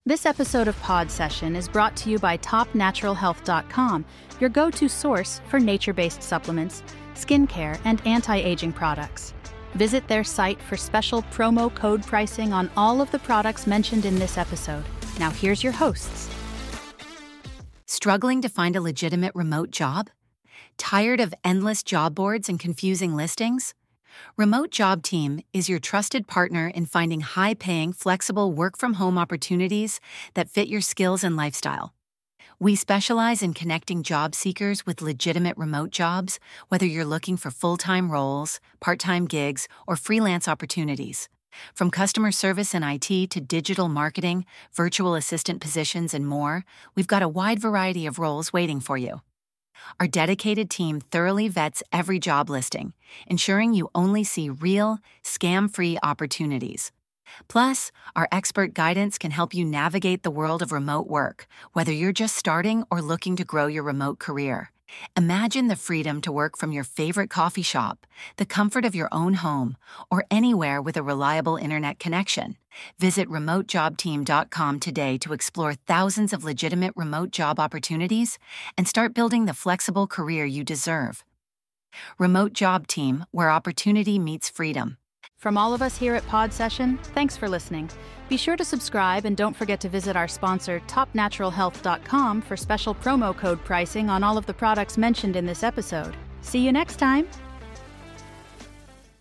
This episode of Pod Session is brought to you by TopNaturalHealth.com, your go-to source for nature-based supplements, skincare, and anti-aging products. Visit their site for special promo code pricing on all of the products mentioned in this episode. Now here's your hosts. Struggling to find a legitimate remote job? Tired of endless job boards and confusing listings? Remote Job Team is your trusted partner in finding high-paying, flexible work-from-home opportunities that fit your skills and lifestyle. We specialize in connecting job seekers with legitimate remote jobs, whether you're looking for full-time roles, part-time gigs, or freelance opportunities. From customer service and IT to digital marketing, virtual assistant positions, and more, we've got a wide variety of roles waiting for you. Our dedicated team thoroughly vets every job listing, ensuring you only see real, scam-free opportunities. Plus, our expert guidance can help you navigate the world of remote work, whether you're just starting or looking to grow your remote career. Imagine the freedom to work from your favorite coffee shop, the comfort of your own home, or anywhere with a reliable internet connection. Visit remotejobteam.com today to explore thousands of legitimate remote job opportunities and start building the flexible career you deserve. Remote Job Team, where opportunity meets freedom. From all of us here at Pod Session, thanks for listening. Be sure to subscribe and don't forget to visit our sponsor, TopNaturalHealth.com, for special promo code pricing on all of the products mentioned in this episode. See you next time!